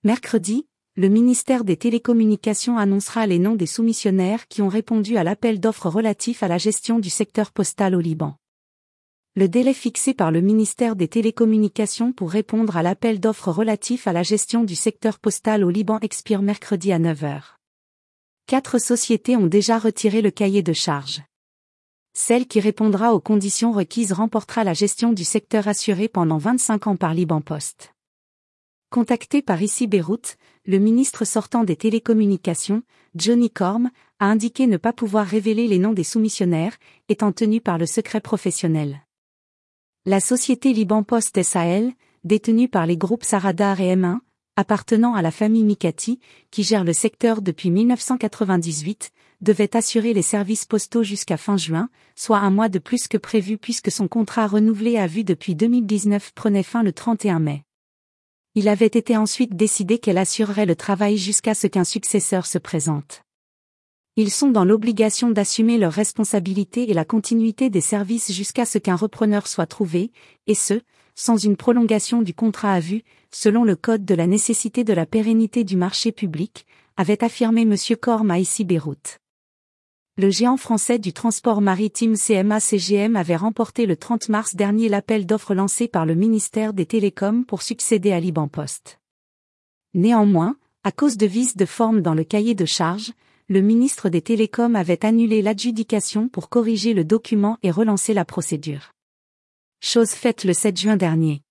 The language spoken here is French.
Mercredi, le ministère des Télécommunications annoncera les noms des soumissionnaires qui ont répondu à l'appel d'offres relatif à la gestion du secteur postal au Liban. Le délai fixé par le ministère des Télécommunications pour répondre à l'appel d'offres relatif à la gestion du secteur postal au Liban expire mercredi à 9 heures. 4 sociétés ont déjà retiré le cahier de charges. Celle qui répondra aux conditions requises remportera la gestion du secteur assuré pendant 25 ans par Liban Post. Contacté par ICI Beyrouth, le ministre sortant des Télécommunications, Johnny Corm, a indiqué ne pas pouvoir révéler les noms des soumissionnaires, étant tenus par le secret professionnel. La société Liban Post SAL, détenue par les groupes Saradar et M1, appartenant à la famille Mikati, qui gère le secteur depuis 1998, devait assurer les services postaux jusqu'à fin juin, soit un mois de plus que prévu puisque son contrat renouvelé à vue depuis 2019 prenait fin le 31 mai. Il avait été ensuite décidé qu'elle assurerait le travail jusqu'à ce qu'un successeur se présente. Ils sont dans l'obligation d'assumer leurs responsabilités et la continuité des services jusqu'à ce qu'un repreneur soit trouvé, et ce, sans une prolongation du contrat à vue, selon le code de la nécessité de la pérennité du marché public, avait affirmé M. Corm à ICI Beyrouth. Le géant français du transport maritime CMA-CGM avait remporté le 30 mars dernier l'appel d'offres lancé par le ministère des Télécoms pour succéder à Liban Post. Néanmoins, à cause de vices de forme dans le cahier de charges, le ministre des Télécoms avait annulé l'adjudication pour corriger le document et relancer la procédure. Chose faite le 7 juin dernier.